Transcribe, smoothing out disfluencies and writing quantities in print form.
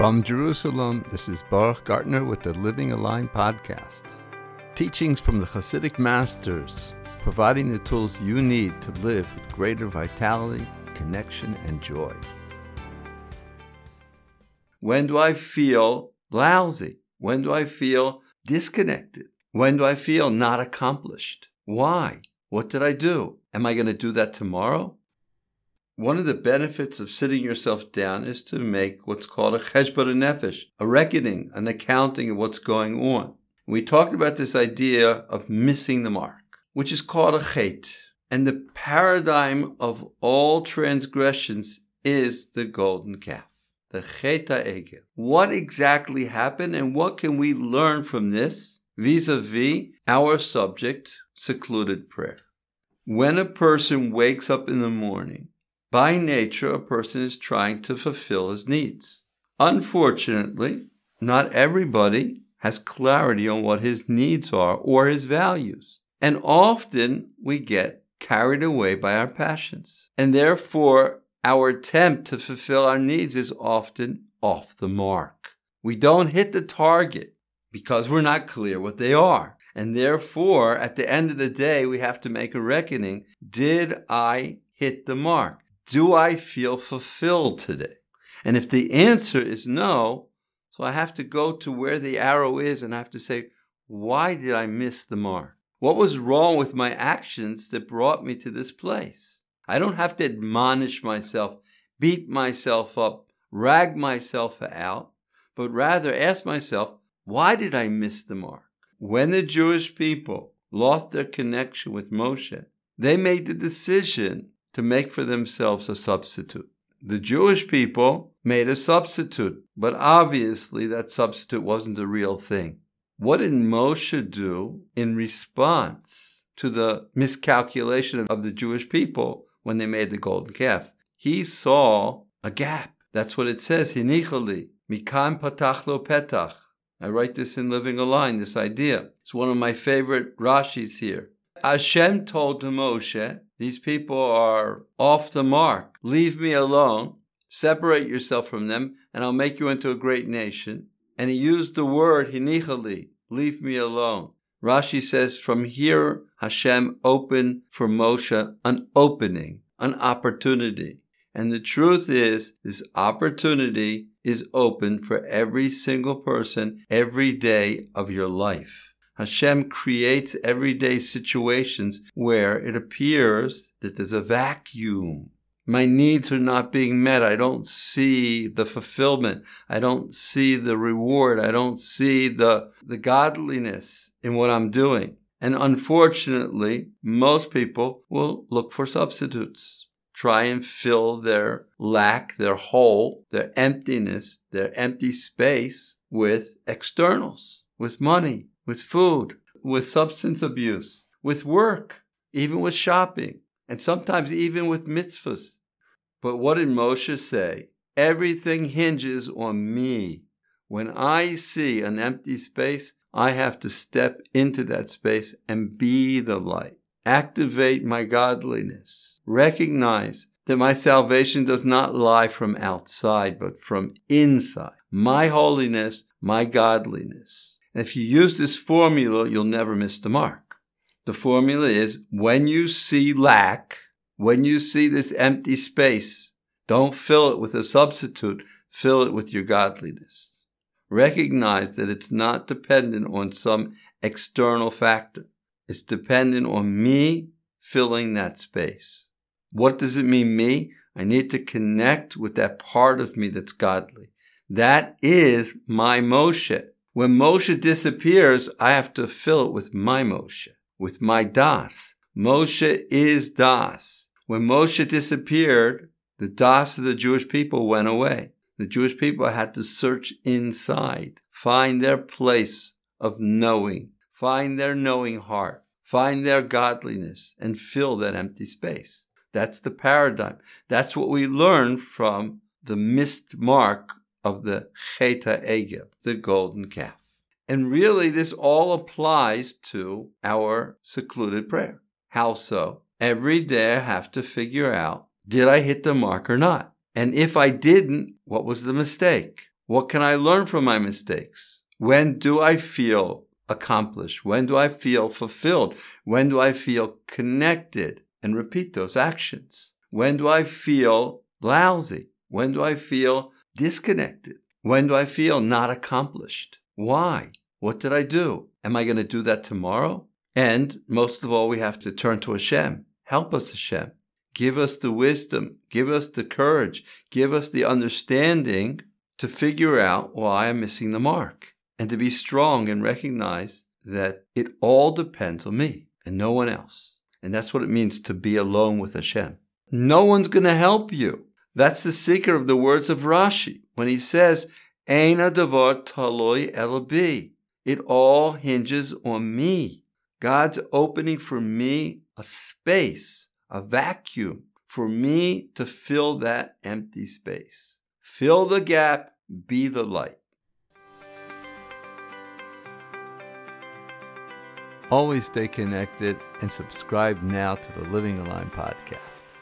From Jerusalem, this is Baruch Gartner with the Living Aligned podcast. Teachings from the Hasidic masters, providing the tools you need to live with greater vitality, connection, and joy. When do I feel lousy? When do I feel disconnected? When do I feel not accomplished? Why? What did I do? Am I going to do that tomorrow? One of the benefits of sitting yourself down is to make what's called a cheshbon nefesh, a reckoning, an accounting of what's going on. We talked about this idea of missing the mark, which is called a chet. And the paradigm of all transgressions is the golden calf, the chet ha'egel. What exactly happened and what can we learn from this vis-a-vis our subject, secluded prayer? When a person wakes up in the morning, by nature, a person is trying to fulfill his needs. Unfortunately, not everybody has clarity on what his needs are or his values. And often we get carried away by our passions. And therefore, our attempt to fulfill our needs is often off the mark. We don't hit the target because we're not clear what they are. And therefore, at the end of the day, we have to make a reckoning. Did I hit the mark? Do I feel fulfilled today? And if the answer is no, so I have to go to where the arrow is and I have to say, why did I miss the mark? What was wrong with my actions that brought me to this place? I don't have to admonish myself, beat myself up, rag myself out, but rather ask myself, why did I miss the mark? When the Jewish people lost their connection with Moshe, they made the decision to make for themselves a substitute. The Jewish people made a substitute, but obviously that substitute wasn't the real thing. What did Moshe do in response to the miscalculation of the Jewish people when they made the golden calf? He saw a gap. That's what it says, Hinichali, Mikan patach lo petach. I write this in Living Aligned, this idea. It's one of my favorite Rashis here. Hashem told to Moshe, these people are off the mark. Leave me alone. Separate yourself from them, and I'll make you into a great nation. And he used the word, hinichali, leave me alone. Rashi says, from here, Hashem opened for Moshe an opening, an opportunity. And the truth is, this opportunity is open for every single person every day of your life. Hashem creates everyday situations where it appears that there's a vacuum. My needs are not being met. I don't see the fulfillment. I don't see the reward. I don't see the godliness in what I'm doing. And unfortunately, most people will look for substitutes. Try and fill their lack, their hole, their emptiness, their empty space with externals, with money, with food, with substance abuse, with work, even with shopping, and sometimes even with mitzvahs. But what did Moshe say? Everything hinges on me. When I see an empty space, I have to step into that space and be the light. Activate my godliness. Recognize that my salvation does not lie from outside, but from inside. My holiness, my godliness. And if you use this formula, you'll never miss the mark. The formula is, when you see lack, when you see this empty space, don't fill it with a substitute, fill it with your godliness. Recognize that it's not dependent on some external factor. It's dependent on me filling that space. What does it mean, me? I need to connect with that part of me that's godly. That is my Moshe. When Moshe disappears, I have to fill it with my Moshe, with my Das. Moshe is Das. When Moshe disappeared, the Das of the Jewish people went away. The Jewish people had to search inside, find their place of knowing, find their knowing heart, find their godliness, and fill that empty space. That's the paradigm. That's what we learn from the missed mark of the chet ha'egel, the golden calf. And really, this all applies to our secluded prayer. How so? Every day I have to figure out, did I hit the mark or not? And if I didn't, what was the mistake? What can I learn from my mistakes? When do I feel accomplished? When do I feel fulfilled? When do I feel connected? And repeat those actions. When do I feel lousy? When do I feel disconnected? When do I feel not accomplished? Why? What did I do? Am I going to do that tomorrow? And most of all, we have to turn to Hashem. Help us, Hashem. Give us the wisdom. Give us the courage. Give us the understanding to figure out why I'm missing the mark. And to be strong and recognize that it all depends on me and no one else. And that's what it means to be alone with Hashem. No one's going to help you. That's the secret of the words of Rashi when he says, Ein hadavar taloi ela bi. It all hinges on me. God's opening for me a space, a vacuum, for me to fill that empty space. Fill the gap, be the light. Always stay connected and subscribe now to the Living Aligned podcast.